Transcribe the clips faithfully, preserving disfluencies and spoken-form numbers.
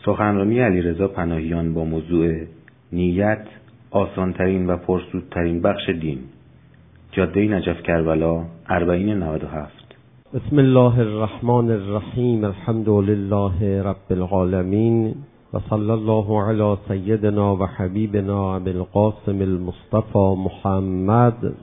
سخنرانی علیرضا پناهیان با موضوع نیت آسانترین و پرسودترین بخش دین، جاده نجف کربلا، اربعین نود و هفت. بسم الله الرحمن الرحیم. الحمد لله رب العالمین و صلی الله علی سیدنا و حبیبنا ابی القاسم المصطفى محمد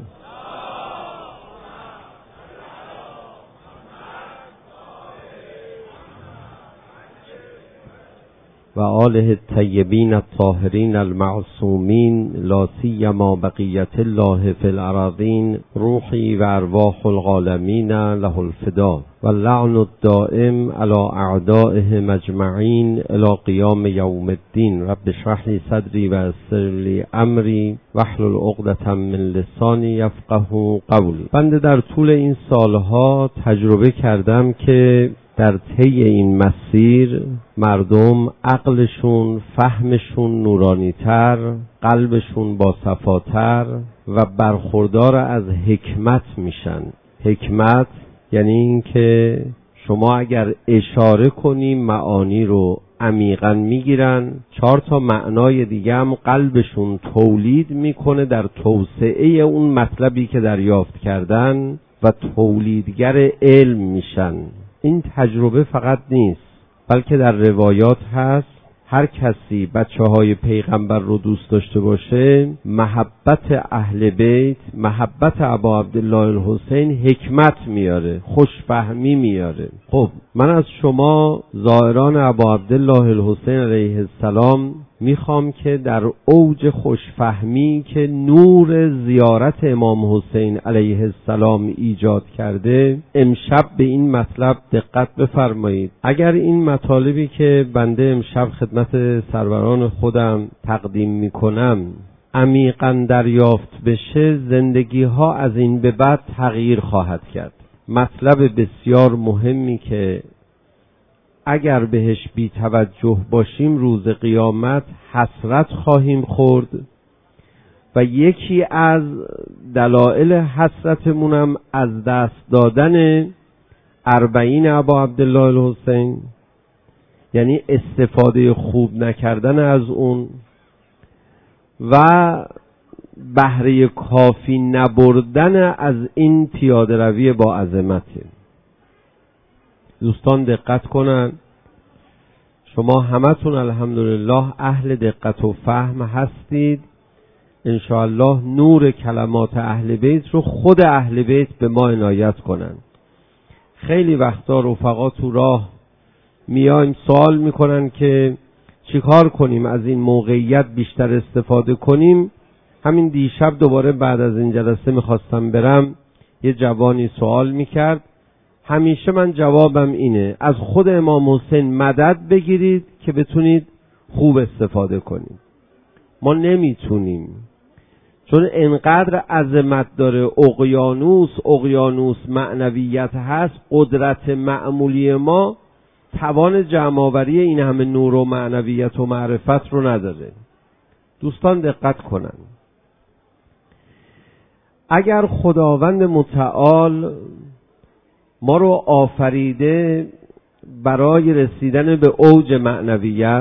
و آله الطیبین الطاهرین المعصومین، لا سیما بقیت الله فی الارضین، روحی و ارواح العالمین له الفدا و اللعن الدائم علی اعدائه مجمعین الی قیام یوم الدین. رب اشرح لی صدری و یسر لی امری واحلل عقدة من لسانی یفقهوا قولی. بنده در طول این سالها تجربه کردم که در طی این مسیر مردم عقلشون، فهمشون نورانی‌تر، قلبشون باصفاتر و برخوردار از حکمت میشن. حکمت یعنی این که شما اگر اشاره کنی معانی رو عمیقاً میگیرن، چهار تا معنای دیگه هم قلبشون تولید میکنه در توسعه اون مطلبی که دریافت کردن و تولیدگر علم میشن. این تجربه فقط نیست، بلکه در روایات هست هر کسی بچه های پیغمبر رو دوست داشته باشه، محبت اهل بیت، محبت ابا عبدالله الحسین حکمت میاره، خوشفهمی میاره. خب من از شما زائران ابا عبدالله الحسین علیه السلام میخوام که در اوج خوشفهمی که نور زیارت امام حسین علیه السلام ایجاد کرده، امشب به این مطلب دقت بفرمایید. اگر این مطالبی که بنده امشب خدمت سروران خودم تقدیم میکنم عمیقاً دریافت بشه، زندگی ها از این به بعد تغییر خواهد کرد. مطلب بسیار مهمی که اگر بهش بی توجه باشیم روز قیامت حسرت خواهیم خورد و یکی از دلایل حسرتمونم از دست دادن اربعین ابا عبدالله الحسین، یعنی استفاده خوب نکردن از اون و بهره کافی نبردن از این پیاده روی با عظمته. دوستان دقت کنن، شما همتون الحمدلله اهل دقت و فهم هستید. انشاءالله نور کلمات اهل بیت رو خود اهل بیت به ما عنایت کنن. خیلی وقتا رفقا تو راه میایم سوال میکنن که چیکار کنیم از این موقعیت بیشتر استفاده کنیم. همین دیشب دوباره بعد از این جلسه میخواستم برم، یه جوانی سوال میکرد. همیشه من جوابم اینه، از خود امام حسین مدد بگیرید که بتونید خوب استفاده کنید. ما نمیتونیم، چون انقدر عظمت داره، اقیانوس اقیانوس معنویت هست، قدرت معمولی ما توان جمع‌آوری این همه نور و معنویت و معرفت رو نداره. دوستان دقت کنن، اگر خداوند متعال ما رو آفریده برای رسیدن به اوج معنویت،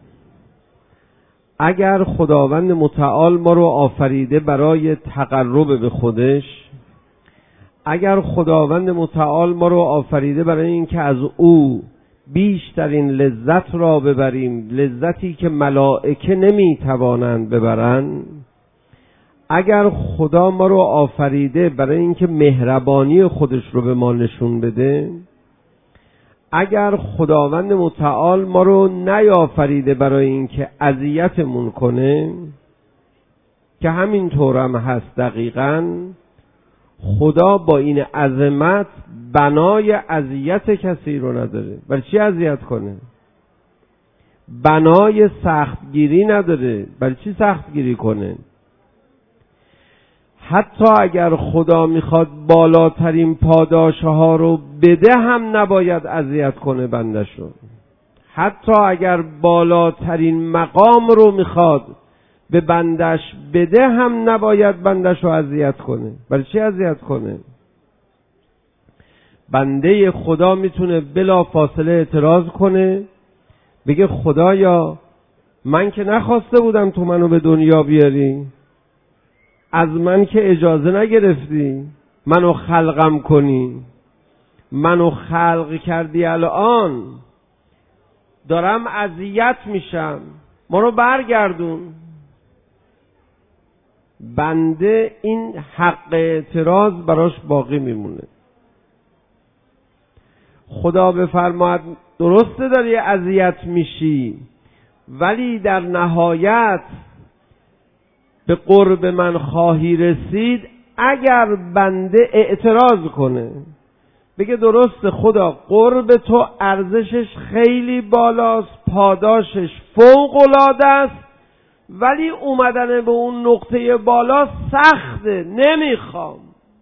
اگر خداوند متعال ما رو آفریده برای تقرب به خودش، اگر خداوند متعال ما رو آفریده برای اینکه از او بیشترین لذت را ببریم، لذتی که ملائکه نمیتوانند ببرند، اگر خدا ما رو آفریده برای اینکه مهربانی خودش رو به ما نشون بده، اگر خداوند متعال ما رو نیافریده برای اینکه اذیتمون کنه، که همین طور هم هست دقیقاً، خدا با این عظمت بنای اذیت کسی رو نداره. برای چی اذیت کنه؟ بنای سختگیری نداره. برای چی سختگیری کنه؟ حتی اگر خدا میخواد بالاترین پاداشه ها رو بده هم نباید اذیت کنه بندش رو. حتی اگر بالاترین مقام رو میخواد به بندش بده هم نباید بندش رو اذیت کنه. برای چی اذیت کنه؟ بنده خدا میتونه بلا فاصله اعتراض کنه، بگه خدایا من که نخواسته بودم تو منو به دنیا بیاری، از من که اجازه نگرفتی منو خلقم کنی، منو خلق کردی، الان دارم اذیت میشم، ما رو برگردون. بنده این حق اعتراض براش باقی میمونه. خدا بفرماید درسته داری اذیت میشی، ولی در نهایت به قرب من خواهی رسید اگر بنده اعتراض کنه، بگه درسته خدا قرب تو ارزشش خیلی بالاست، پاداشش فوق العاده است، ولی اومدن به اون نقطه بالا سخته، نمیخوام.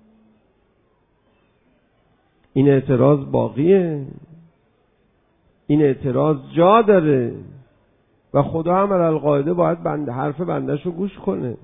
این اعتراض باقیه، این اعتراض جا داره و خدا هم القاعده باید بنده حرف بندش رو گوش کنه.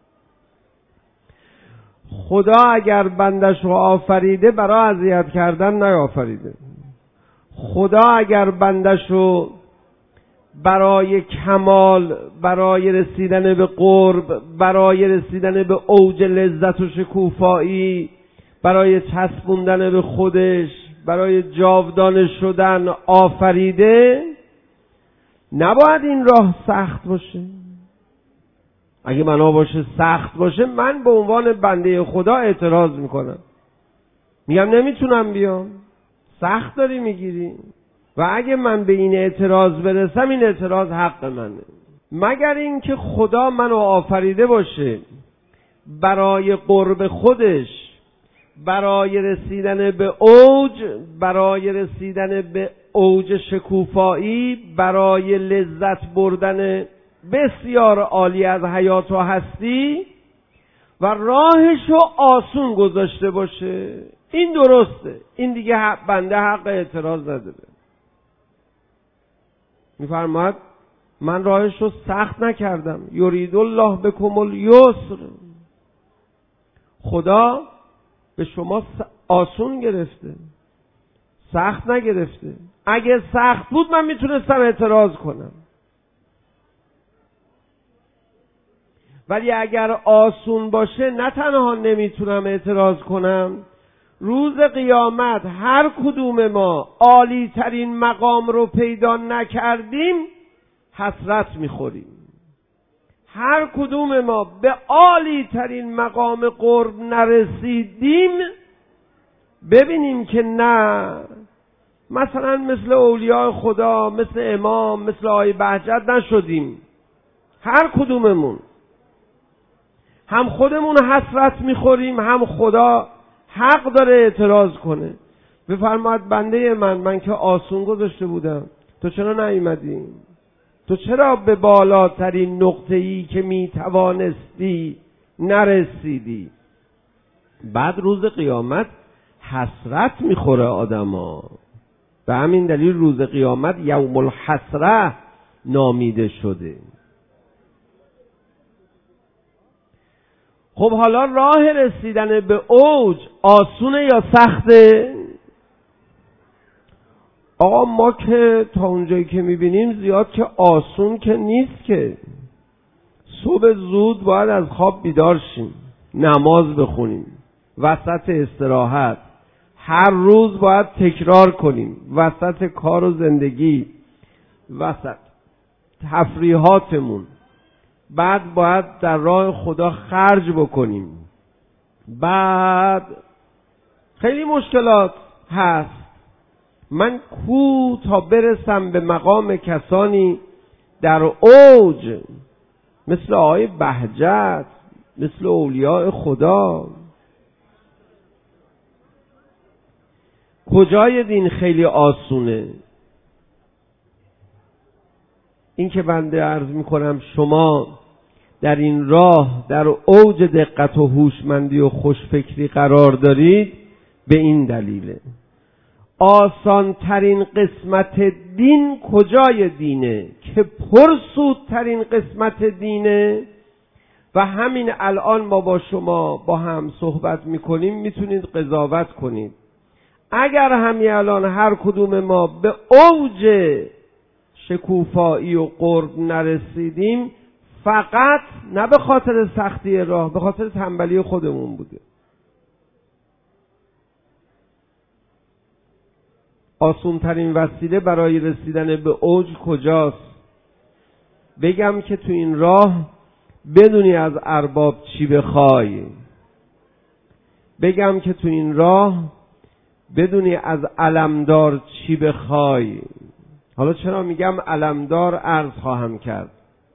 خدا اگر بندش رو آفریده برای اذیت کردن نیافریده. خدا اگر بندش رو برای کمال، برای رسیدن به قرب، برای رسیدن به اوج لذت و شکوفایی، برای چسبوندن به خودش، برای جاودانه شدن آفریده، نباید این راه سخت باشه. اگه بنا باشه سخت باشه، من به عنوان بنده خدا اعتراض میکنم، میگم نمیتونم بیام، سخت داری میگیری. و اگه من به این اعتراض برسم، این اعتراض حق منه، مگر اینکه خدا منو آفریده باشه برای قرب خودش، برای رسیدن به اوج، برای رسیدن به اوج شکوفایی، برای لذت بردن بسیار عالی از حیات و هستی و راهشو آسون گذاشته باشه. این درسته، این دیگه حق بنده حق اعتراض نداره. میفرماید من راهشو سخت نکردم، یرید الله بکم الیسر. خدا به شما آسون گرفته، سخت نگرفته. اگه سخت بود من میتونستم اعتراض کنم، ولی اگر آسون باشه نه تنها نمیتونم اعتراض کنم، روز قیامت هر کدوم ما عالی ترین مقام رو پیدا نکردیم حسرت میخوریم. هر کدوم ما به عالی ترین مقام قرب نرسیدیم، ببینیم که نه، مثلا مثل اولیاء خدا، مثل امام، مثل آقای بهجت نشدیم. هر کدوممون هم خودمون حسرت میخوریم، هم خدا حق داره اعتراض کنه. بفرماید بنده من، من که آسون گذاشته بودم، تو چرا نیومدی؟ تو چرا به بالاترین نقطه‌ای که میتوانستی نرسیدی؟ بعد روز قیامت حسرت میخوره آدما. به همین دلیل روز قیامت یوم الحسره نامیده شده. خب حالا راه رسیدن به اوج آسونه یا سخته؟ آقا ما که تا اونجایی که میبینیم زیاد که آسون که نیست که. صبح زود باید از خواب بیدار شیم، نماز بخونیم، وسط استراحت هر روز باید تکرار کنیم، وسط کار و زندگی، وسط تفریحاتمون، بعد باید در راه خدا خرج بکنیم، بعد خیلی مشکلات هست. من کو تا برسم به مقام کسانی در اوج مثل آقای بهجت، مثل اولیاء خدا؟ کجای دین خیلی آسونه؟ این که بنده عرض میکنم شما در این راه در اوج دقت و هوشمندی و خوشفکری قرار دارید، به این دلیله. آسان ترین قسمت دین کجای دینه؟ که پرسودترین قسمت دینه. و همین الان ما با شما با هم صحبت میکنیم، میتونید قضاوت کنید. اگر همین الان هر کدوم ما به اوج شکوفایی و قرب نرسیدیم فقط نه به خاطر سختی راه، به خاطر تنبلی خودمون بوده. آسونترین وسیله برای رسیدن به اوج کجاست؟ بگم که تو این راه بدونی از ارباب چی بخوای، بگم که تو این راه بدونی از علمدار چی بخوای. حالا چرا میگم علمدار؟ عرض خواهم کرد.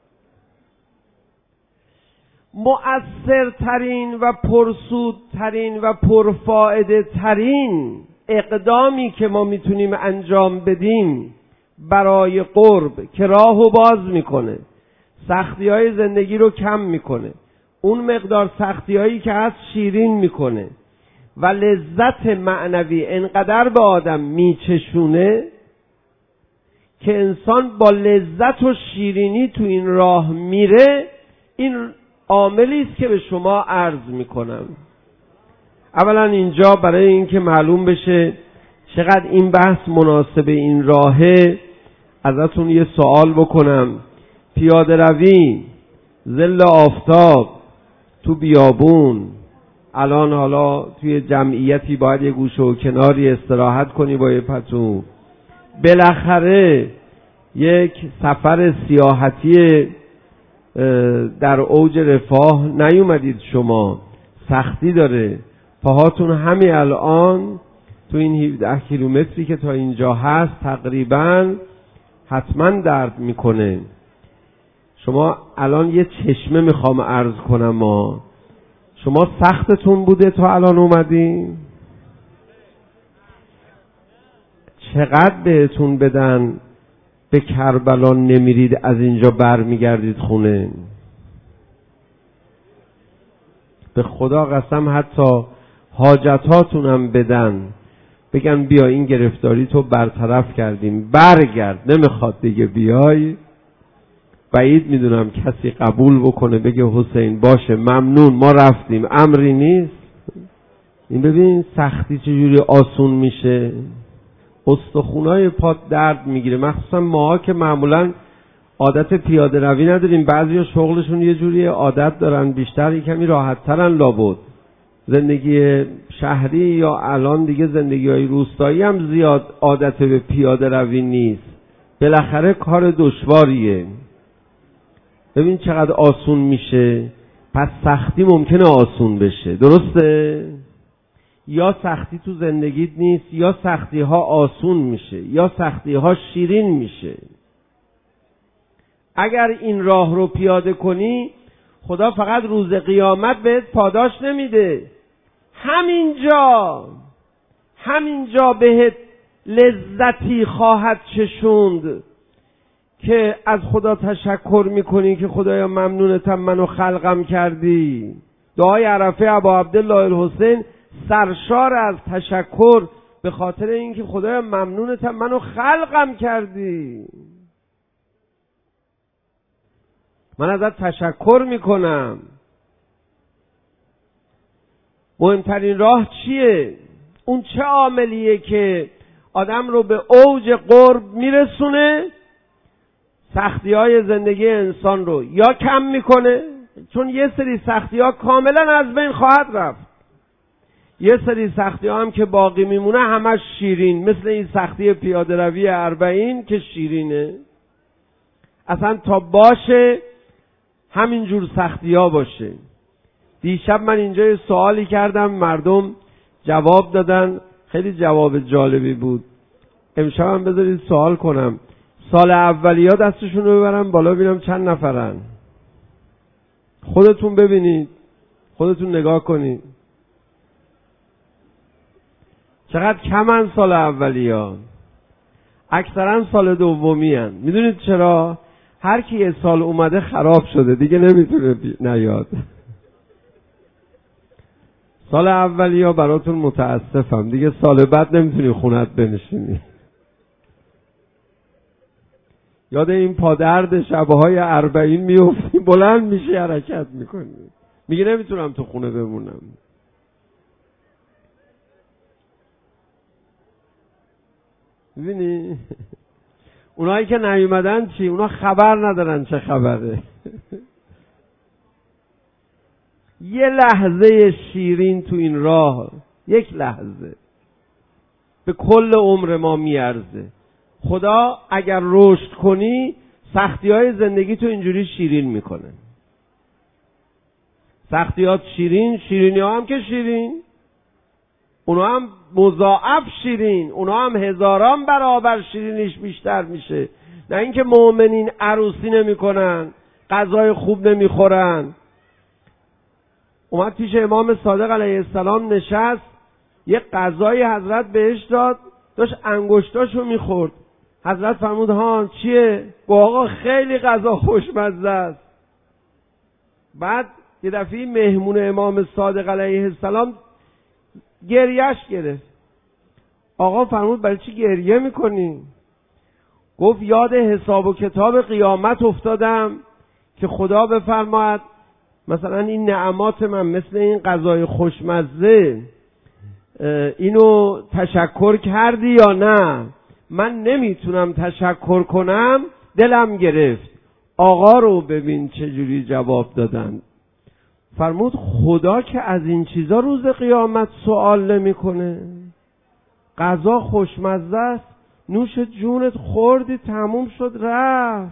مؤثرترین و پرسودترین و پرفائده ترین اقدامی که ما میتونیم انجام بدیم برای قرب که راهو باز میکنه، سختی های زندگی رو کم میکنه، اون مقدار سختی هایی که هست شیرین میکنه و لذت معنوی انقدر به آدم میچشونه که انسان با لذت و شیرینی تو این راه میره. این عاملی است که به شما عرض میکنم. اولا اینجا برای اینکه معلوم بشه چقدر این بحث مناسب این راهه ازتون یه سوال بکنم. پیاده روی، ظل آفتاب، تو بیابون، الان حالا توی جمعیتی باید یه گوشه و کناری استراحت کنی با یه پتو، بالاخره یک سفر سیاحتی در اوج رفاه نیومدید شما، سختی داره. پاهاتون همین الان تو این هفده کیلومتری که تا اینجا هست تقریبا حتما درد میکنه. شما الان یه چشمه میخوام عرض کنم، ما شما سختتون بوده تا الان اومدین؟ چقدر بهتون بدن به کربلا نمیرید از اینجا بر میگردید خونه؟ به خدا قسم حتی حاجتاتونم بدن، بگن بیا این گرفتاری تو برطرف کردیم برگرد، نمیخواد دیگه بیای، بعید میدونم کسی قبول بکنه بگه حسین باشه ممنون ما رفتیم، امری نیست. این ببین سختی چجوری آسون میشه، استخونای پات درد میگیره، مخصوصا ماها که معمولا عادت پیاده روی نداریم. بعضیا شغلشون یه جوری عادت دارن، بیشتر کمی راحت ترن لابد. زندگی شهری یا الان دیگه زندگی های روستایی هم زیاد عادت به پیاده روی نیست، بالاخره کار دشواریه. ببین چقدر آسون میشه، پس سختی ممکنه آسون بشه، درسته؟ یا سختی تو زندگیت نیست یا سختی ها آسون میشه یا سختی ها شیرین میشه. اگر این راه رو پیاده کنی خدا فقط روز قیامت بهت پاداش نمیده، همینجا همینجا بهت لذتی خواهد چشوند که از خدا تشکر میکنی که خدایا ممنونتم منو خلقم کردی. دعای عرفه ابا عبدالله الحسین سرشار از تشکر به خاطر اینکه خدایا ممنونتم منو خلقم کردی، من ازت تشکر میکنم. مهمترین راه چیه؟ اون چه عاملیه که آدم رو به اوج قرب میرسونه؟ سختی های زندگی انسان رو یا کم میکنه، چون یه سری سختی ها کاملا از بین خواهد رفت، یه سری سختی ها هم که باقی میمونه همش شیرین، مثل این سختی پیاده روی اربعین که شیرینه. اصلا تا باشه همینجور سختی ها باشه. دیشب من اینجا یه سوالی کردم، مردم جواب دادن، خیلی جواب جالبی بود. امشب هم بذارید سوال کنم، سال اولی ها دستشون رو ببرم بالا ببینم چند نفرن. خودتون ببینید، خودتون نگاه کنید چقدر کمن سال اولی ها، اکثرا سال دومی هن. میدونید چرا؟ هر کی یه سال اومده خراب شده دیگه نمیتونه نیاد. سال اولی ها براتون متاسفم، دیگه سال بعد نمیتونی خونت بنشینی. یاد این پادرد شبهای اربعین میفتی، بلند میشی حرکت میکنی، میگه نمیتونم تو خونه بمونم. ببینی اونایی که نیومدن چی؟ اونا خبر ندارن چه خبره. یه لحظه شیرین تو این راه، یک لحظه به کل عمر ما میارزه. خدا اگر رشد کنی سختی های زندگی تو اینجوری شیرین میکنه. سختیات شیرین، شیرینی ها هم که شیرین، اونا هم مضاعف شیرین، اونا هم هزاران برابر شیرینیش بیشتر میشه. نه اینکه مؤمنین عروسی نمیکنن، غذای خوب نمیخورن. اومد پیش امام صادق علیه السلام نشست، یه غذای حضرت بهش داد، داشت انگشتاشو میخورد. حضرت فرمود ها چیه؟ گفت آقا خیلی غذا خوشمزه است. بعد یه دفعه مهمون امام صادق علیه السلام گریهش گرفت. آقا فرمود برای چی گریه میکنی؟ گفت یاد حساب و کتاب قیامت افتادم که خدا بفرماید مثلا این نعمات من مثل این غذای خوشمزه اینو تشکر کردی یا نه؟ من نمیتونم تشکر کنم، دلم گرفت. آقا رو ببین چجوری جواب دادن. فرمود خدا که از این چیزا روز قیامت سوال نمیکنه. غذا خوشمزه است، نوش جونت خوردی تموم شد رفت.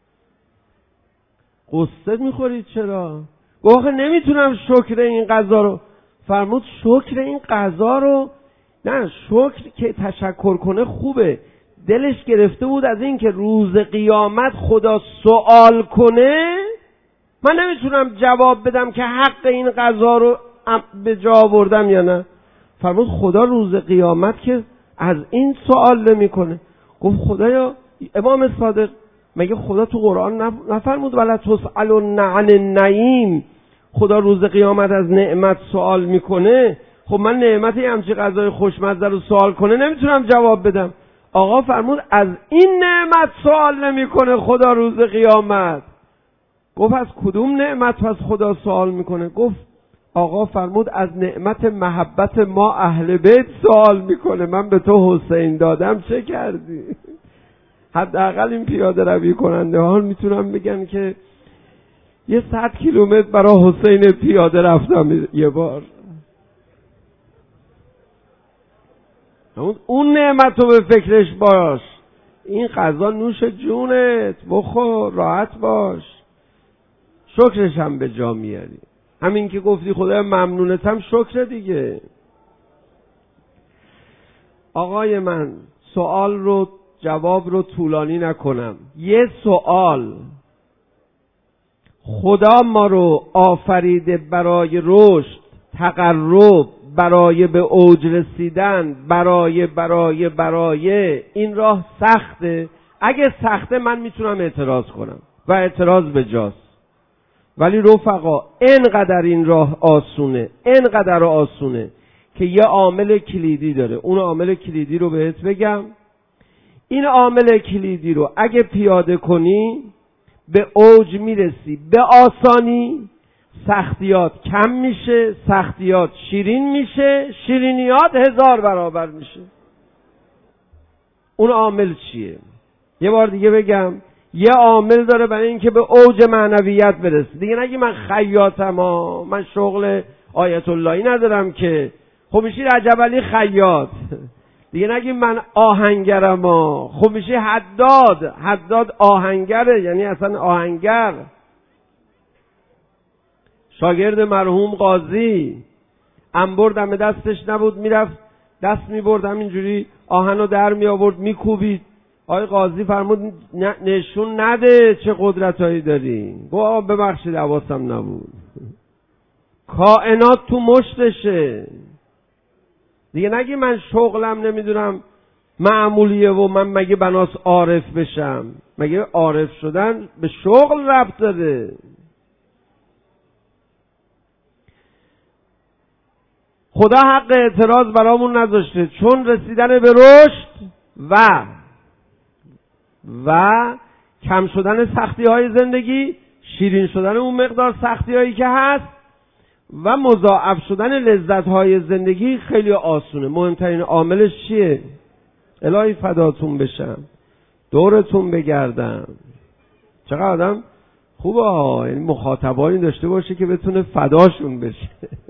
قصه میخورید چرا؟ گفت نمیتونم شکر این غذا رو. فرمود شکر این غذا رو نه، شکر که تشکر کنه خوبه. دلش گرفته بود از این که روز قیامت خدا سوال کنه، من نمیتونم جواب بدم که حق این غذا رو به جا آوردم یا نه. فرمود خدا روز قیامت که از این سوال نمیکنه. گفت خدایا امام صادق مگه خدا تو قرآن نفرمود ولا تسألن عن النعیم؟ خدا روز قیامت از نعمت سوال میکنه. خب من نعمت همچی غذای خوشمزه رو سوال کنه نمیتونم جواب بدم. آقا فرمود از این نعمت سوال نمیکنه خدا روز قیامت. گفت از کدوم نعمت پس خدا سوال میکنه؟ گفت آقا فرمود از نعمت محبت ما اهل بیت سوال میکنه. من به تو حسین دادم چه کردی؟ حداقل این پیاده روی کننده ها میتونم بگن که یه صد کیلومتر برای حسین پیاده رفتم یه بار. اون نعمت رو به فکرش باش. این غذا نوش جونت، بخور راحت باش، شکرش هم به جا میاری. همین که گفتی خدا ممنونتم شکر دیگه. آقای من سوال رو جواب رو طولانی نکنم. یه سوال، خدا ما رو آفریده برای رشد، تقرب، برای به اوج رسیدن، برای برای برای این راه سخته. اگه سخته من میتونم اعتراض کنم و اعتراض به جاست، ولی رفقا اینقدر این راه آسونه، اینقدر آسونه که یه عامل کلیدی داره. اون عامل کلیدی رو بهت بگم. این عامل کلیدی رو اگه پیاده کنی به اوج میرسی به آسانی. سختیات کم میشه، سختیات شیرین میشه، شیرینیات هزار برابر میشه. اون عامل چیه؟ یه بار دیگه بگم. یه عامل داره برای اینکه به اوج معنویت برسی. دیگه نگی من خیاطم ها، من شغل آیت اللهی ندارم که. خب میشی رجب علی خیاط. دیگه نگی من آهنگرم ها، خب میشی حداد. حداد آهنگره، یعنی اصلا آهنگر. شاگرد مرحوم قاضی انبر دم دستش نبود، میرفت دست میبرد همینجوری آهنو در می آورد میکوبید. آقای قاضی فرمود نشون نده چه قدرتایی داری. گفت ببخشید حواسم نبود. کائنات تو مشتشه. دیگه نگی من شغلم نمیدونم معمولیه و من مگه بناس عارف بشم. مگه عارف شدن به شغل ربط داره؟ خدا حق اعتراض برامون نذاشته، چون رسیدن به رشد و و کم شدن سختی های زندگی، شیرین شدن اون مقدار سختی هایی که هست و مضاعف شدن لذت های زندگی خیلی آسونه. مهمترین عاملش چیه؟ الهی فداتون بشم. دورتون بگردم. چقدر آدم خوبه ها، یعنی مخاطبانی داشته باشه که بتونه فداشون بشه.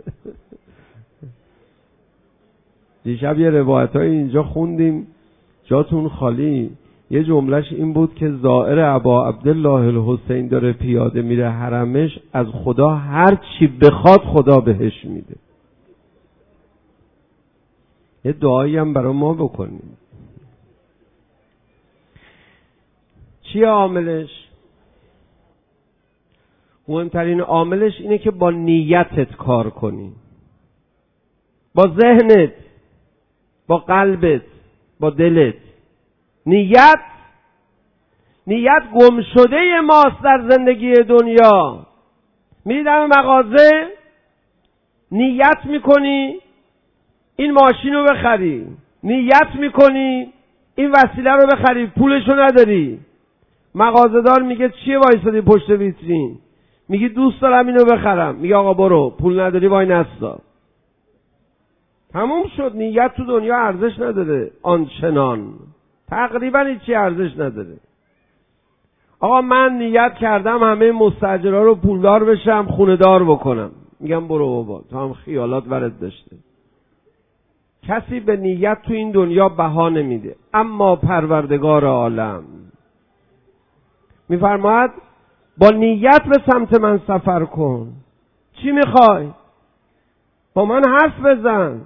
دیشب یه روایت های اینجا خوندیم، جاتون خالی. یه جملهش این بود که زائر ابا عبدالله الحسین داره پیاده میره حرمش، از خدا هر چی بخواد خدا بهش میده. یه دعایی هم برای ما بکنیم. چیه عاملش؟ مهمترین عاملش اینه که با نیتت کار کنی، با ذهنت، با قلبت، با دلت. نیت نیت گم شده ماست در زندگی دنیا. میری در مغازه نیت میکنی این ماشین رو بخری، نیت میکنی این وسیله رو بخری، پولشو نداری. مغازه‌دار میگه چیه وایسادی پشت ویترین؟ میگی دوست دارم اینو بخرم. میگه آقا برو، پول نداری وای نستا. تموم شد. نیت تو دنیا ارزش نداره آنچنان، تقریبا هیچی ارزش نداره. آقا من نیت کردم همه مستاجرها رو پولدار بشم، خونه دار بکنم. میگم برو بابا، تو هم خیالات ورد داشته. کسی به نیت تو این دنیا بها نمیده، اما پروردگار عالم میفرماید با نیت به سمت من سفر کن. چی میخوای؟ با من حرف بزن.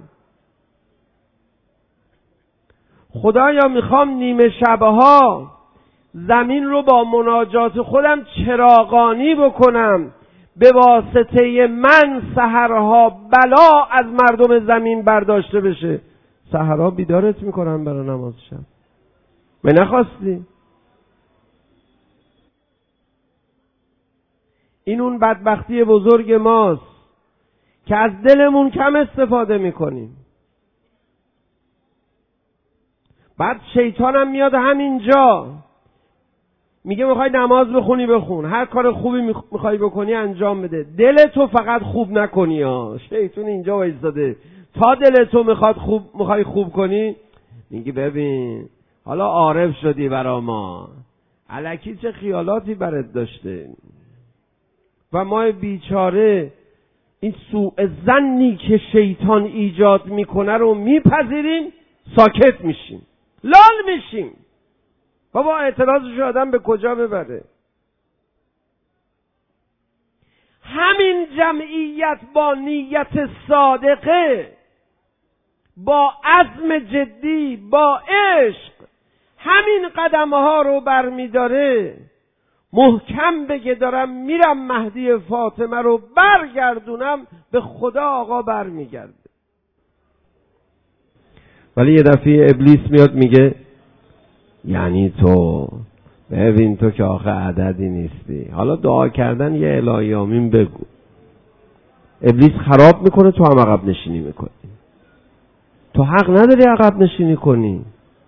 خدایا میخوام نیمه شبها زمین رو با مناجات خودم چراغانی بکنم، به واسطه من سحرها بلا از مردم زمین برداشته بشه. سحرها بیدارت میکنن برای نماز شب. من نخواستی؟ این اون بدبختی بزرگ ماست که از دلمون کم استفاده میکنیم. بعد شیطانم میاد همینجا میگه میخوای نماز بخونی بخون، هر کار خوبی میخوای بکنی انجام بده، دل تو فقط خوب نکنی ها. شیطان اینجا وایساده تا دل تو میخواد خوب میخوای خوب کنی، میگه ببین حالا عارف شدی برا ما، الکی چه خیالاتی برات داشته. و ما بیچاره این سوء ظنی که شیطان ایجاد میکنه رو میپذیریم، ساکت میشیم، لال میشیم. بابا اعتراضش آدم به کجا ببره؟ همین جمعیت با نیت صادقه، با عزم جدی، با عشق همین قدمها رو برمیداره. محکم بگه دارم میرم مهدی فاطمه رو برگردونم، به خدا آقا برمیگرده. ولی یه دفعه ابلیس میاد میگه یعنی تو ببین تو که آخه عددی نیستی، حالا دعا کردن یه الهی آمین بگو. ابلیس خراب میکنه، تو هم عقب نشینی میکنی. تو حق نداری عقب نشینی کنی.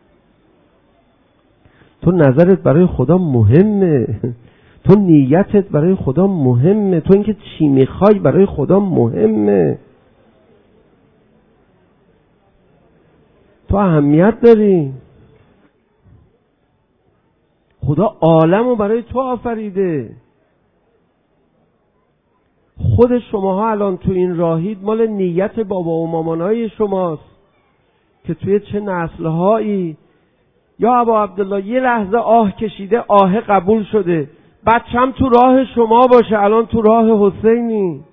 تو نظرت برای خدا مهمه، تو نیتت برای خدا مهمه، تو اینکه چی میخوای برای خدا مهمه، تو اهمیت داری. خدا عالم رو برای تو آفریده. خود شماها الان تو این راهید مال نیت بابا و مامانای شماست که توی چه نسلهایی. یا ابا عبدالله یه لحظه آه کشیده، آه قبول شده، بچم تو راه شما باشه، الان تو راه حسینی.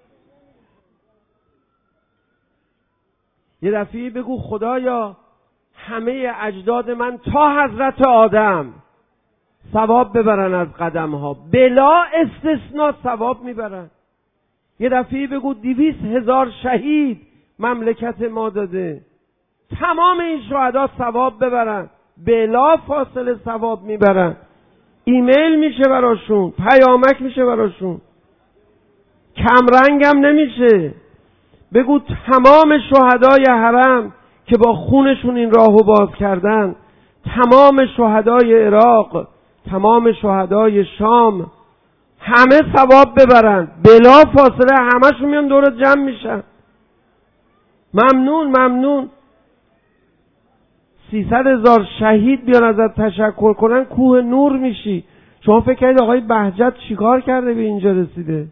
یه دفعه بگو خدایا همه اجداد من تا حضرت آدم ثواب ببرن از قدم ها، بلا استثناء ثواب میبرن. یه دفعه بگو دویست هزار شهید مملکت ما داده، تمام این شهدا ثواب ببرن، بلا فاصله ثواب میبرن. ایمیل میشه براشون، پیامک میشه براشون، کمرنگم نمیشه. بگو تمام شهدای حرم که با خونشون این راهو باز کردن، تمام شهدای عراق، تمام شهدای شام، همه ثواب ببرن، بلا فاصله همشون میان دور جمع میشن. ممنون ممنون. سیصد هزار شهید بیان ازت تشکر کنن کوه نور میشی. شما فکر کنید آقای بهجت چیکار کرده به اینجا رسیده؟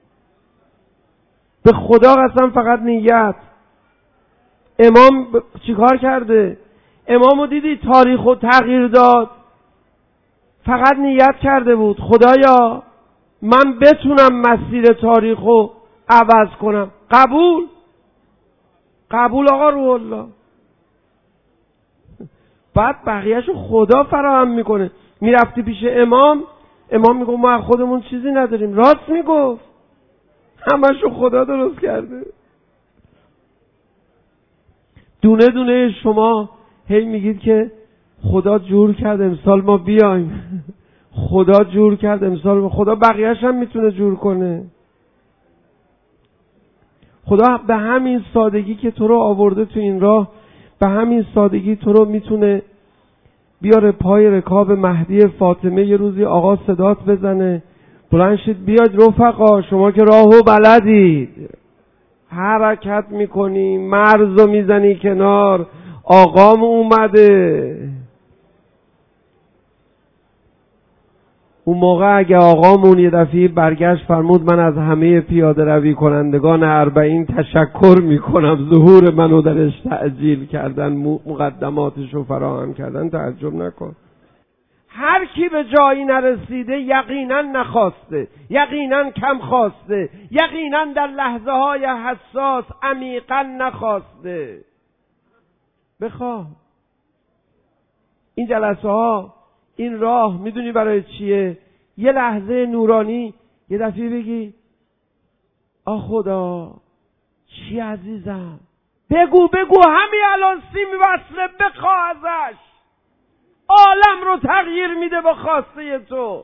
به خدا قسم فقط نیت. امام چیکار کرده؟ امامو دیدی تاریخو تغییر داد، فقط نیت کرده بود خدایا من بتونم مسیر تاریخو عوض کنم. قبول قبول آقا روح الله. بعد بقیهشو خدا فراهم میکنه. میرفتی پیش امام، امام میگه ما خودمون چیزی نداریم. راست میگفت، همشو خدا درست کرده. دونه دونه شما هی میگید که خدا جور کرد امسال ما بیایم، خدا جور کرد امسال ما. خدا بقیهش هم میتونه جور کنه. خدا به همین سادگی که تو رو آورده تو این راه، به همین سادگی تو رو میتونه بیاره پای رکاب مهدی فاطمه. یه روزی آقا صدات بزنه بلند شید بیاید رفقا، شما که راهو بلدید، حرکت میکنی، مرزو میزنی کنار، آقام اومده. اون موقع اگه آقامون یه دفعه برگشت فرمود من از همه پیاده روی کنندگان اربعین تشکر میکنم، ظهور منو درش تعجیل کردن، مقدماتشو فراهم کردن، تعجب نکن. هر کی به جایی نرسیده یقینا نخواسته، یقینا کم خواسته، یقینا در لحظه های حساس عمیقا نخواسته. بخواه. این جلسه ها، این راه میدونی برای چیه؟ یه لحظه نورانی یه دفعه بگی آ خدا چی عزیزم، بگو بگو همین الان سیم وصله، بخواه ازش، عالم رو تغییر میده با خواسته تو.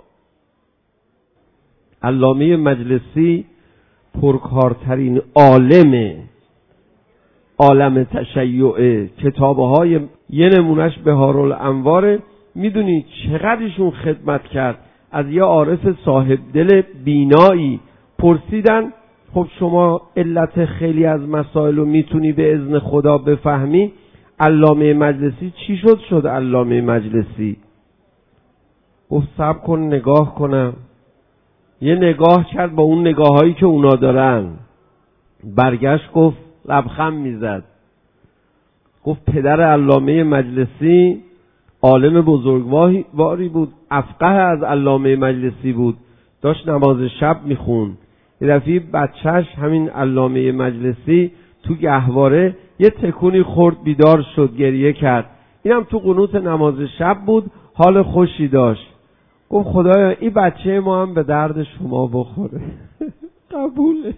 علامه مجلسی پرکارترین عالم عالم تشیع، کتابهای یه نمونش بهارالانوار. میدونی چقدر ایشون خدمت کرد. از یه عارف صاحب دل بینایی پرسیدن خب شما علت خیلی از مسائل رو میتونی به اذن خدا بفهمی؟ علامه مجلسی چی شد شد علامه مجلسی؟ گفت صبر کن نگاه کنم. یه نگاه کرد با اون نگاه هایی که اونا دارن، برگشت گفت لبخند میزد، گفت پدر علامه مجلسی عالم بزرگواری بود، افقه از علامه مجلسی بود، داشت نماز شب میخوند. یه دفعه بچهش همین علامه مجلسی تو گهواره یه تکونی خورد، بیدار شد، گریه کرد. اینم تو قنوت نماز شب بود، حال خوشی داشت. گفت خدایا این بچه ما هم به درد شما بخوره. قبوله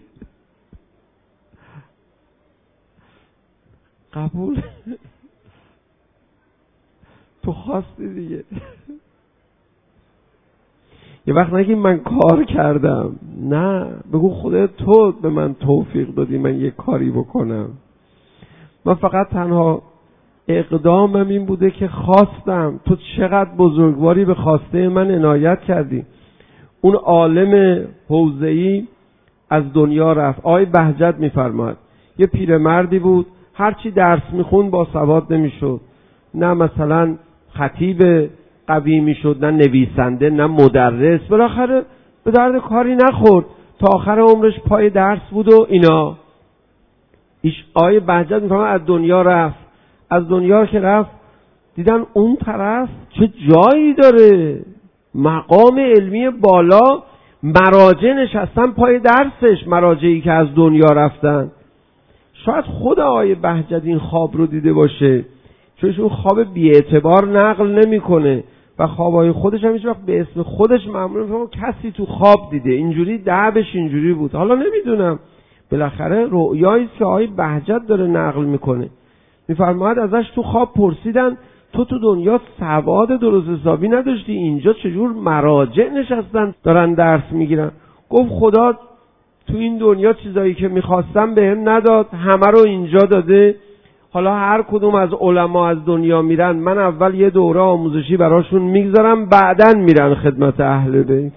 قبول تو خواستی دیگه. یه وقت نگی من کار کردم، نه، بگو خدا تو به من توفیق دادی من یه کاری بکنم. من فقط تنها اقدامم این بوده که خواستم. تو چقدر بزرگواری به خواسته من عنایت کردی. اون عالم حوزه‌ای از دنیا رفت. آقای بهجت میفرماد یه پیرمردی بود هرچی درس میخوند با سواد نمیشد، نه مثلا خطیب قوی میشد، نه نویسنده، نه مدرس. بالاخره به درد کاری نخورد، تا آخر عمرش پای درس بود و اینا. ایش آقای بهجت میفرماد از دنیا رفت. از دنیا که رفت دیدن اون طرف چه جایی داره، مقام علمی بالا، مراجع نشستن پای درسش، مراجعی که از دنیا رفتن. شاید خود آقای بهجت این خواب رو دیده باشه، چون اون خواب بی‌اعتبار نقل نمیکنه و خوابای خودش هم هیچ وقت به اسم خودش معمولا میگه کسی تو خواب دیده اینجوری، دعبش اینجوری بود. حالا نمیدونم، بالاخره رؤیایی که آقای بهجت داره نقل میکنه. میفرماید ازش تو خواب پرسیدن تو تو دنیا سواد درست حسابی نداشتی، اینجا چجور مراجع نشستن دارن درس میگیرن؟ گفت خدا تو این دنیا چیزایی که میخواستم بهم نداد، همه رو اینجا داده. حالا هر کدوم از علما از دنیا میرن، من اول یه دوره آموزشی براشون میگذارم، بعدن میرن خدمت اهل بیت.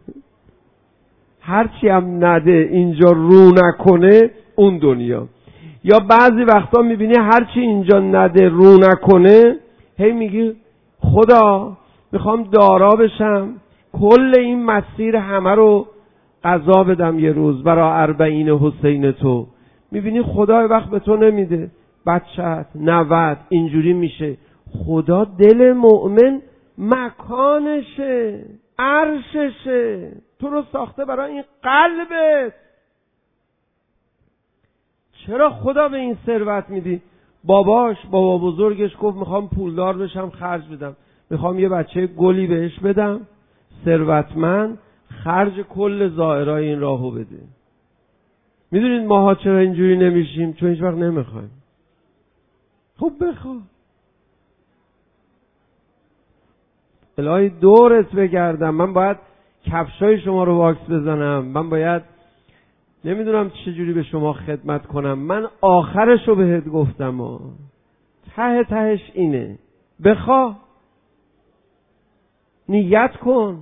هرچی هم نده اینجا رو نکنه اون دنیا. یا بعضی وقتا میبینی هرچی اینجا نده رو نکنه هی میگی خدا میخوام دارا بشم، کل این مسیر همه رو قضا بدم یه روز برای اربعین حسین تو. میبینی خدا وقت به تو نمیده، بچت نود اینجوری میشه. خدا دل مؤمن مکانشه، عرششه، تو رو ساخته برای این قلبت. چرا خدا به این ثروت میدی؟ باباش بابا بزرگش گفت میخوام پولدار بشم خرج بدم، میخوام یه بچه گلی بهش بدم ثروتمند، خرج کل زائرای این راهو بده. میدونید ماها چرا اینجوری نمیشیم؟ چون هیچ وقت نمیخوایم. خب بخوا الهی دورت بگردم، من باید کفشای شما رو واکس بزنم، من باید نمیدونم چجوری به شما خدمت کنم. من آخرشو بهت گفتم و ته تهش اینه، بخوا نیت کن.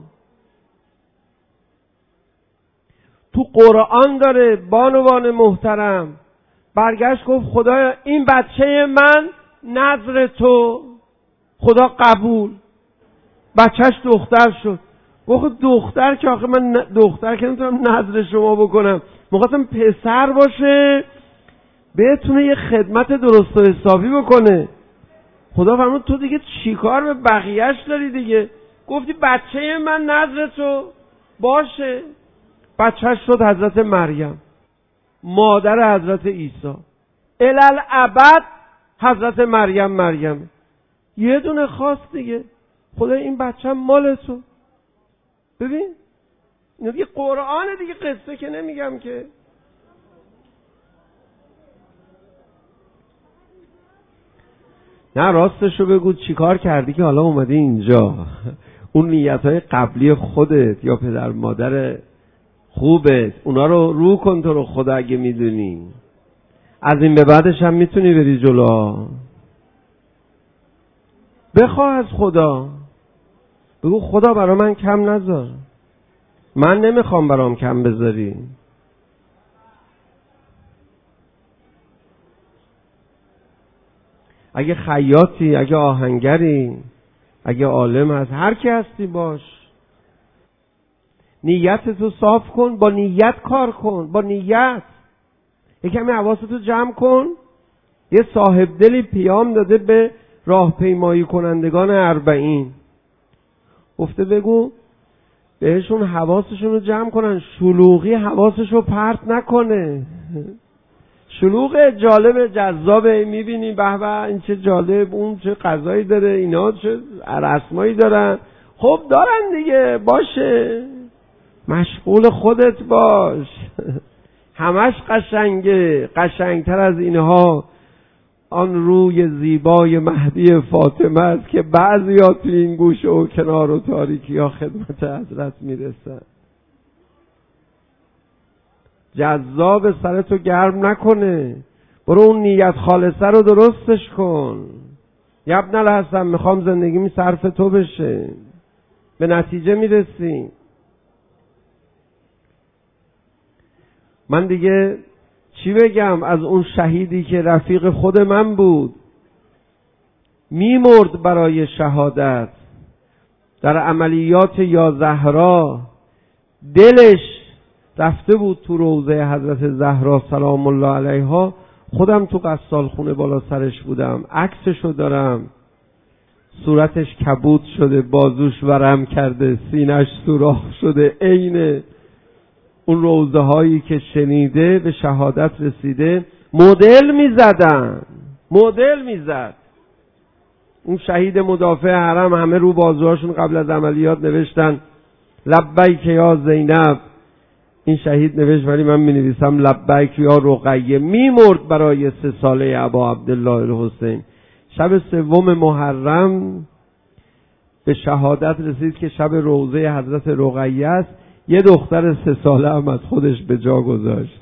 تو قرآن داره بانوان محترم برگشت گفت خدایا این بچه من نظر تو. خدا قبول، بچهش دختر شد. گفت دختر که آخه من دختر که نمیتونم نظر شما بکنم، میخواستم پسر باشه بتونه یه خدمت درست و حسابی بکنه. خدا فرمود تو دیگه چیکار به بقیهش داری دیگه؟ گفتی بچه من نظر تو باشه. بچهش شد حضرت مریم مادر حضرت عیسی، الالعبد حضرت مریم مریم. یه دونه خواست دیگه، خدا این بچه مال تو. ببین این دیگه قرآن دیگه، قصه که نمیگم که. نه راستشو بگو چیکار کردی که حالا اومدی اینجا؟ اون نیتهای قبلی خودت یا پدر مادر خوبت اونا رو رو کن تو رو خدا اگه میدونی. از این به بعدش هم میتونی بری جلو. بخواه از خدا، بگو خدا برا من کم نذار، من نمیخوام برام کم بذاری. اگه خیاطی، اگه آهنگری، اگه عالم هست، هر کی هستی باش، نیتتو صاف کن، با نیت کار کن، با نیت. یکمی حواستو جمع کن. یه صاحب دلی پیام داده به راهپیمایی کنندگان اربعین، گفته بگو بهشون حواسشون رو جمع کنن، شلوغی حواسشو پرت نکنه. شلوغ جالب جذابه، میبینی به به این چه جالب، اون چه غذایی داره، اینا چه رسمایی دارن. خب دارن دیگه، باشه مشغول خودت باش. همش قشنگه، قشنگتر از اینها آن روی زیبای مهدی فاطمه است که بعضیا تو این گوشه و کنار و تاریکی ها خدمت حضرت میرسن. جذاب سرتو گرم نکنه، برو اون نیت خالصه رو درستش کن. یبن الحسن میخوام زندگی صرف تو بشه، به نتیجه میرسی. من دیگه چی بگم از اون شهیدی که رفیق خود من بود، میمرد برای شهادت در عملیات یا زهرا، دلش رفته بود تو روضه حضرت زهرا سلام الله علیها. خودم تو قصال خونه بالا سرش بودم، عکسشو دارم. صورتش کبود شده، بازوش ورم کرده، سینش سوراخ شده، عین اون روضه هایی که شنیده به شهادت رسیده. مدل میزدن، مدل میزد. اون شهید مدافع حرم همه رو بازوهاشون قبل از عملیات نوشتن لبیک یا زینب. این شهید نوشت ولی من می نویسم لبیک یا رقیه. میمرد برای سه ساله ابا عبدالله الحسین. شب سوم محرم به شهادت رسید که شب روضه حضرت رقیه است. یه دختر سه ساله هم از خودش به جا گذاشت.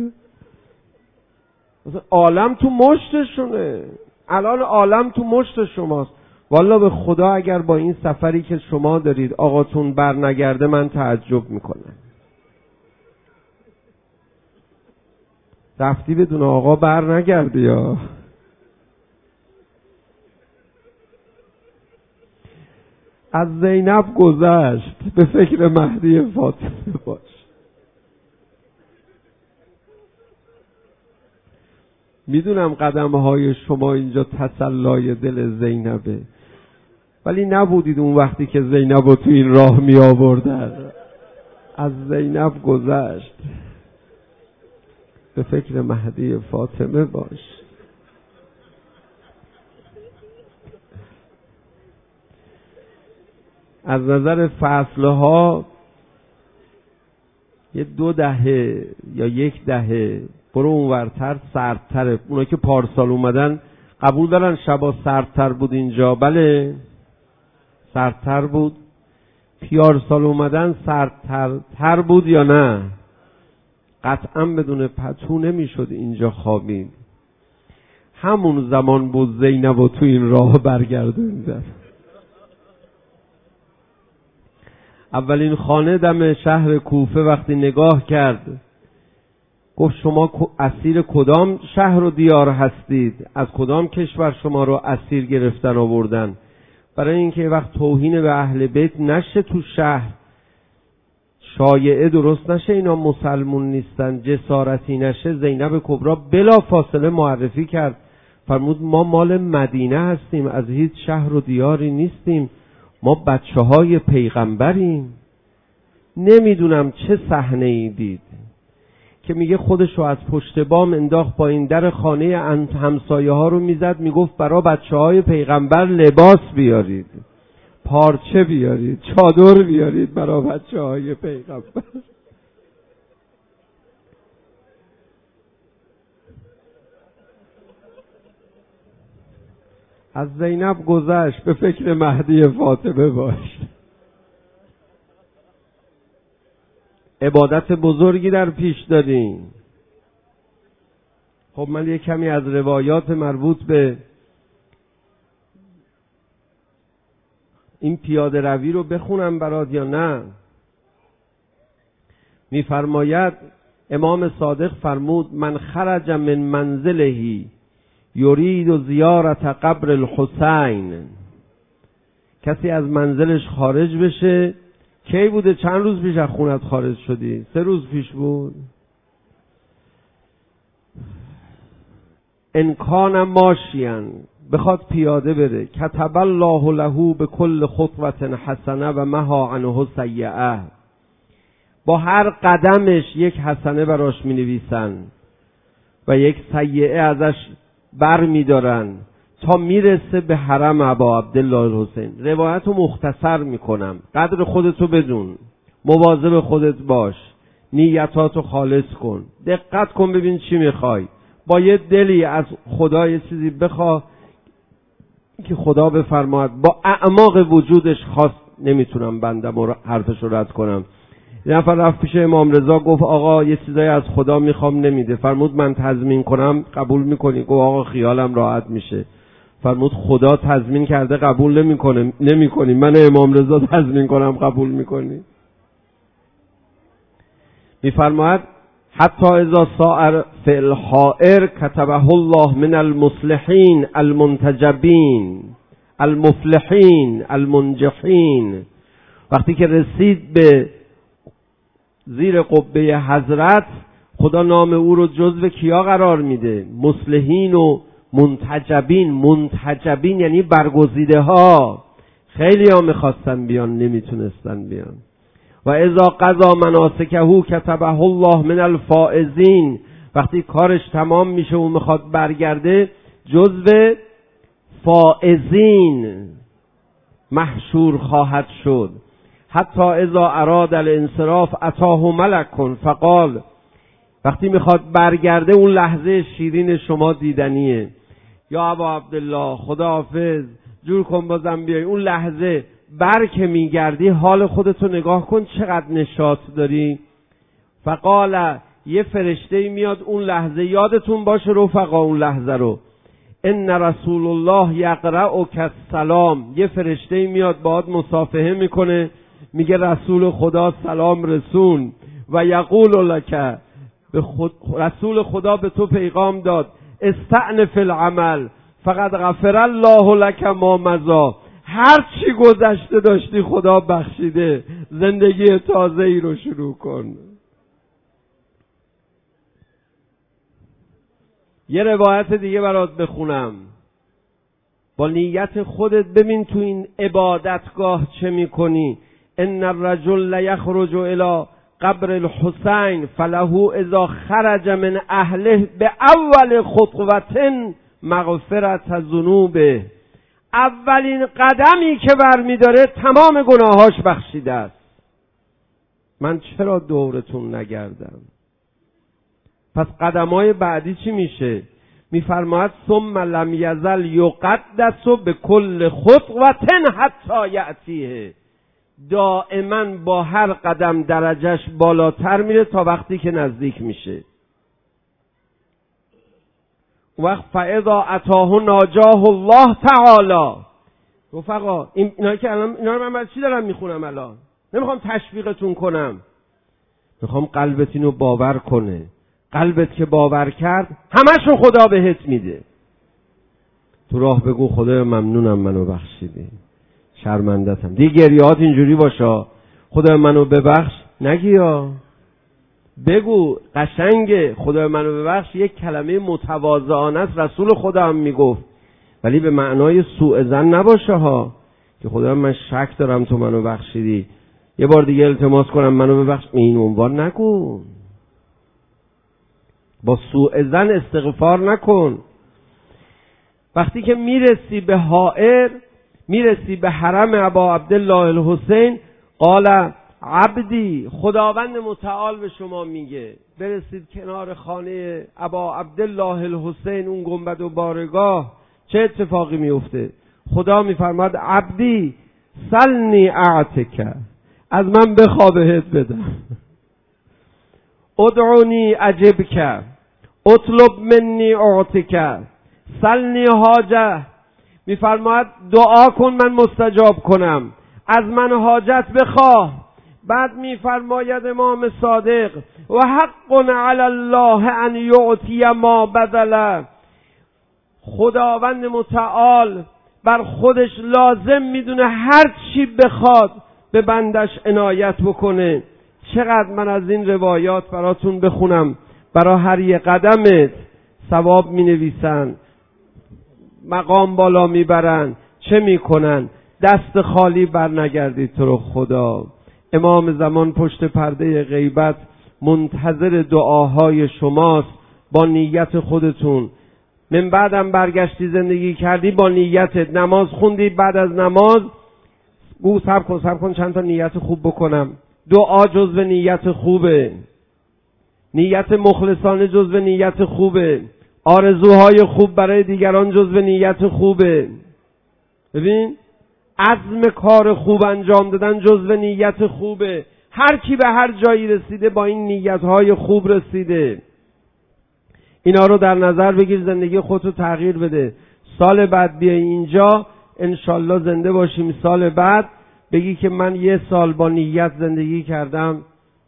عالم تو مشتشونه، الان عالم تو مشت شماست. والله به خدا اگر با این سفری که شما دارید آقاتون بر نگرده من تعجب میکنم. رفتی بدون آقا بر نگرده یا از زینب گذشت، به فکر مهدی فاطمه باش. میدونم قدم های شما اینجا تسلای دل زینبه، ولی نبودید اون وقتی که زینب رو تو این راه می آوردن. از زینب گذشت، به فکر مهدی فاطمه باش. از نظر فصلها یه دو دهه یا یک دهه برو اونورتر سردتره. اونا که پارسال اومدن قبول دارن شبا سردتر بود اینجا؟ بله سردتر بود. پیارسال اومدن سردتر تر بود یا نه؟ قطعا بدون پتو نمیشد اینجا خوابید. همون زمان بود زینب و تو این راه برگردوندن. اولین خانه دم شهر کوفه وقتی نگاه کرد گفت شما اسیر کدام شهر و دیار هستید؟ از کدام کشور شما رو اسیر گرفتن آوردن؟ برای اینکه وقت توهین به اهل بیت نشه تو شهر، شایعه درست نشه اینا مسلمون نیستن، جسارتی نشه، زینب کبرا بلا فاصله معرفی کرد، فرمود ما مال مدینه هستیم، از هیچ شهر و دیاری نیستیم، ما بچه های پیغمبریم. نمیدونم چه صحنه ای دید که میگه خودشو از پشت بام انداخت با این در خانه همسایه ها رو میزد، میگفت برا بچه های پیغمبر لباس بیارید، پارچه بیارید، چادر بیارید برا بچه های پیغمبر. از زینب گذشت، به فکر مهدی فاطمه باش. عبادت بزرگی در پیش داریم. خب من یک کمی از روایات مربوط به این پیاده روی رو بخونم برات یا نه؟ میفرماید امام صادق فرمود من خرج من منزلهی یرید و زیارت قبر الحسین. کسی از منزلش خارج بشه. کی بوده؟ چند روز پیش از خونت خارج شدی؟ سه روز پیش بود. انکان ماشیان، بخواد پیاده بره، کتب الله له به کل خطوت حسنه و مها عنه سیئه. با هر قدمش یک حسنه براش می نویسن و یک سیئه ازش بر می دارن تا میرسه به حرم ابا عبدالله الحسین. روایت رو مختصر میکنم، قدر خودتو بدون، مواظب خودت باش، نیتاتو خالص کن، دقت کن ببین چی میخوای، با یه دلی از خدا یه چیزی بخوا که خدا بفرماید، با اعماق وجودش خواست. نمیتونم بندم و حرفش رو رد کنم. یه نفر رفت پیش امام رضا گفت آقا یه چیزایی از خدا میخوام نمیده. فرمود من تضمین کنم قبول میکنی؟ گفت آقا خیالم راحت میشه. فرمود خدا تضمین کرده قبول نمیکنه نمیکنی، من امام رضا تضمین کنم قبول میکنی؟ میفرماید حتی اذا صائر فی الحائر كتبه الله من المصلحین المنتجبین المفلحین المنجحین. وقتی که رسید به زیر قبه حضرت، خدا نام او رو جزو کیا قرار میده؟ مصلحین و منتجبین. منتجبین یعنی برگزیده ها. خیلی ها میخواستن بیان نمیتونستن بیان. و اذا قضا مناسکه کتبه الله من الفائزین. وقتی کارش تمام میشه و میخواد برگرده، جزو فائزین محشور خواهد شد. حتی اذا اراد الانصراف اتاه ملک فقال. وقتی میخواد برگرده اون لحظه شیرین شما دیدنیه. یا ابا عبدالله خداحافظ، جور کن بازم بیای. اون لحظه بر که میگردی حال خودتو نگاه کن چقدر نشاط داری. فقال، یه فرشته میاد اون لحظه، یادتون باشه رفقا اون لحظه رو، ان رسول الله یقرأک السلام. یه فرشته میاد باهات مصافحه میکنه، میگه رسول خدا سلام رسون. و یقول لک، به خود رسول خدا به تو پیغام داد، استعنف العمل فقد غفر الله لک ما مضی. هر چی گذشته داشتی خدا بخشیده، زندگی تازه ای رو شروع کن. یه روایت دیگه برات بخونم. با نیت خودت ببین تو این عبادتگاه چه میکنی. ان الرجل لیخرج الی قبر الحسین فله اذا خرج من اهله به اول خطوه مغفرت ذنوبه. اولین قدمی که برمیداره تمام گناهاش بخشیده است. من چرا دورتون نگردم؟ پس قدمای بعدی چی میشه؟ میفرماید ثم لم یزل یقدس به کل خطوه حتی یأتیه. دائما با هر قدم درجهش بالاتر میره تا وقتی که نزدیک میشه. وقت فاذا اتاه ناجاه الله تعالی. رفقا این اینا که الان اینا رو من برای چی دارم میخونم الان؟ نمیخوام تشویقتون کنم، میخوام قلبت اینو باور کنه. قلبت که باور کرد همشون خدا بهت میده. تو راه بگو خدای ممنونم منو بخشیدی، شرمندتم. دیگه گریهات اینجوری باشه خدای منو ببخش نگیا، بگو قشنگه خدای منو ببخش. یک کلمه متواضعانه است، رسول خدا هم میگفت، ولی به معنای سوء ظن نباشه ها که خدای من شک دارم تو منو بخشیدی، یه بار دیگه التماس کنم منو ببخش. این عنوان نگو، با سوء ظن استغفار نکن. وقتی که میرسی به حائر، میرسی به حرم ابا عبدالله الحسین، قال عبدی، خداوند متعال به شما میگه برسید کنار خانه ابا عبدالله الحسین، اون گنبد و بارگاه، چه اتفاقی میفته؟ خدا میفرماد عبدی سلنی اعتک، از من بخوا بهت بدم. ادعونی اجبک، اطلب منی اعتک، سلنی حاجه. میفرماید دعا کن من مستجاب کنم، از من حاجت بخواه. بعد میفرماید امام صادق و حق علی الله ان یعطی ما بدل. خداوند متعال بر خودش لازم میدونه هر چی بخواد به بندش عنایت بکنه. چقدر من از این روایات براتون بخونم، برای هر یه قدمت ثواب می نویسن، مقام بالا می برن. چه می کنن؟ دست خالی بر نگردید تو رو خدا. امام زمان پشت پرده غیبت منتظر دعاهای شماست. با نیت خودتون من بعدم برگشتی زندگی کردی با نیتت، نماز خوندی، بعد از نماز گو صبر کن صبر کن چند تا نیت خوب بکنم. دعا جزو نیت خوبه، نیت مخلصانه جزو نیت خوبه، آرزوهای خوب برای دیگران جزو نیت خوبه. ببین عزم کار خوب انجام دادن جزو نیت خوبه. هر کی به هر جایی رسیده با این نیتهای خوب رسیده. اینا رو در نظر بگیر، زندگی خودتو تغییر بده. سال بعد بیای اینجا انشالله زنده باشیم، سال بعد بگی که من یه سال با نیت زندگی کردم،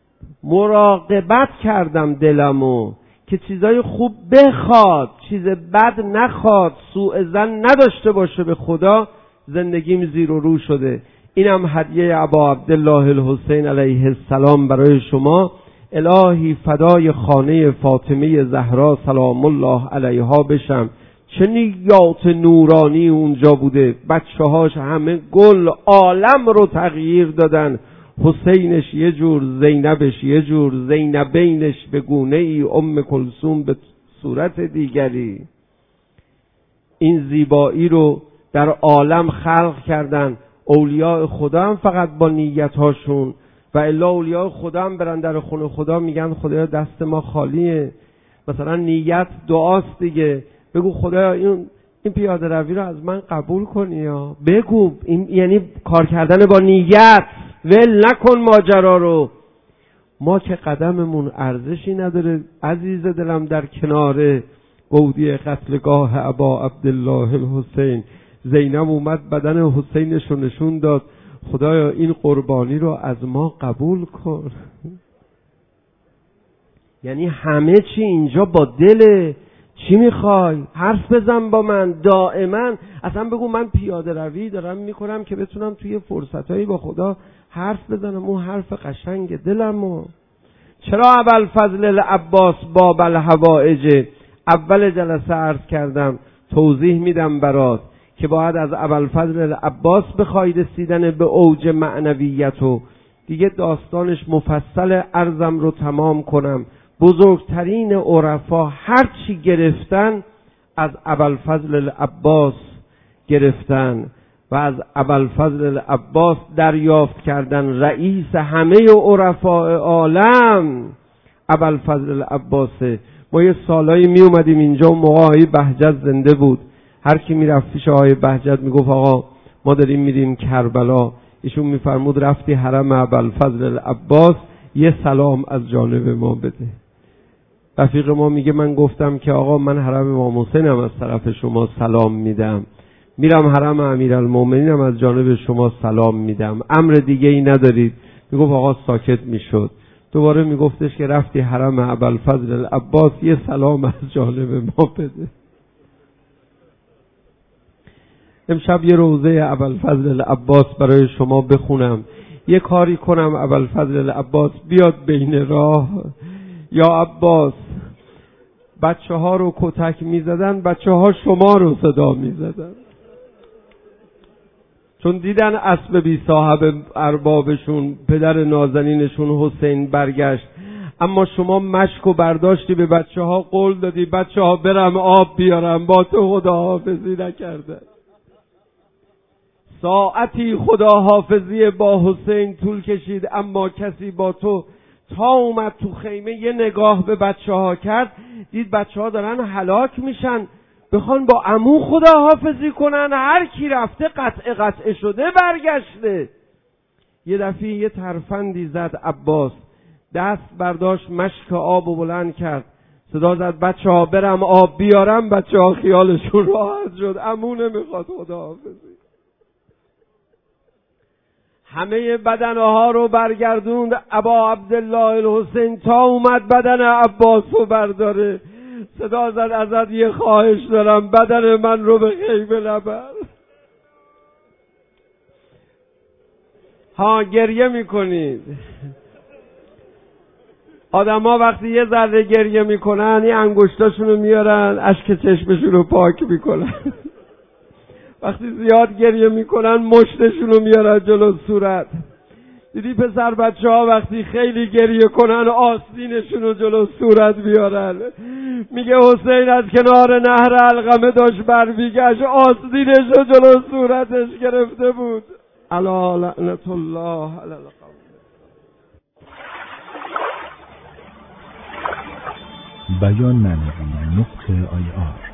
مراقبت کردم دلمو که چیزای خوب بخواد، چیز بد نخواد، سوء ظن نداشته باشه به خدا. زندگیم زیر و رو شده. اینم هدیه ابا عبدالله الحسین علیه السلام برای شما. الهی فدای خانه فاطمه زهرا سلام الله علیها بشم. چه نیات نورانی اونجا بوده، بچه هاش همه گل عالم رو تغییر دادن. حسینش یه جور، زینبش یه جور، زینبینش به گونه ای، ام کلثوم به صورت دیگری. این زیبایی رو در عالم خلق کردن. اولیاء خدا هم فقط با نیت‌هاشون، و الا اولیاء خدا هم برن در خونه خدا میگن خدایا دست ما خالیه. مثلا نیت دعاست دیگه. بگو خدایا این این پیاده روی رو از من قبول کنی، یا بگو این یعنی کار کردن با نیت. ول نکن ماجرا رو. ما که قدممون ارزشی نداره عزیز دلم در کنار گودی قتلگاه ابا عبدالله الحسین. زینب اومد بدن حسینش رو نشون داد. خدایا این قربانی رو از ما قبول کن. یعنی همه چی اینجا با دل. چی میخوای؟ حرف بزن با من دائما. اصلا بگو من پیاده روی دارم میکنم که بتونم توی فرصتایی با خدا حرف بزنم، اون حرف قشنگ دلمو. چرا ابوالفضل العباس باب الحوائج؟ اول جلسه عرض کردم، توضیح میدم برات که باید از ابوالفضل العباس بخوای رسیدن به اوج معنویت و دیگه داستانش مفصل، عرضم رو تمام کنم. بزرگترین عرفا هر چی گرفتن از ابوالفضل العباس گرفتن و از ابوالفضل العباس دریافت کردن. رئیس همه عرفای عالم ابوالفضل العباسه. ما یه سالایی می اومدیم اینجا، موقع آقای بهجت زنده بود، هر کی میرفت پیش آقای بهجت میگفت آقا ما داریم میریم کربلا، ایشون میفرمود رفتی حرم ابوالفضل العباس یه سلام از جانب ما بده. رفیق ما میگه من گفتم که آقا من حرم امام حسینم از طرف شما سلام میدم، میرم حرم امیرالمومنینم از جانب شما سلام میدم، امر دیگه ای ندارید؟ میگفت آقا ساکت میشد. دوباره میگفتش که رفتی حرم ابوالفضل العباس یه سلام از جانب ما بده. امشب یه روضه ابوالفضل العباس برای شما بخونم، یه کاری کنم ابوالفضل العباس بیاد بین راه. یا عباس، بچه ها رو کتک می زدن، بچه ها شما رو صدا می زدن، چون دیدن اسب بی صاحب اربابشون پدر نازنینشون حسین برگشت، اما شما مشک و برداشتی به بچه ها قول دادی بچه ها برم آب بیارم، با تو خداحافظی نکردن. ساعتی خداحافظی با حسین طول کشید، اما کسی با تو تا اومد تو خیمه یه نگاه به بچه ها کرد، دید بچه ها دارن هلاک میشن، بخوان با عمو خداحافظی کنن، هر کی رفته قطع قطع شده برگشته. یه دفعه یه ترفندی زد عباس، دست برداشت مشک آب و بلند کرد، صدا زد بچه ها برم آب بیارم. بچه ها خیالشون راحت شد، عمو نمیخواد خداحافظی. همه بدنها رو برگردوند ابا عبدالله الحسین تا اومد بدن عباس رو برداره. صدا زد ازت یه خواهش دارم، بدن من رو به خیمه نبر. ها گریه میکنید. آدم ها وقتی یه ذره گریه میکنن این انگشتاشون رو میارن اشک چشمشون رو پاک میکنن. وقتی زیاد گریه میکنن مشتشون رو میارن جلو صورت. دیدی پسر بچه ها وقتی خیلی گریه کنن آستینشون رو جلو صورت بیارن. میگه حسین از کنار نهر علقمه داشت بر میگشت، آستینش رو جلو صورتش گرفته بود. الا لعنت الله علی القوم. بیان معنوی نقطه آی آر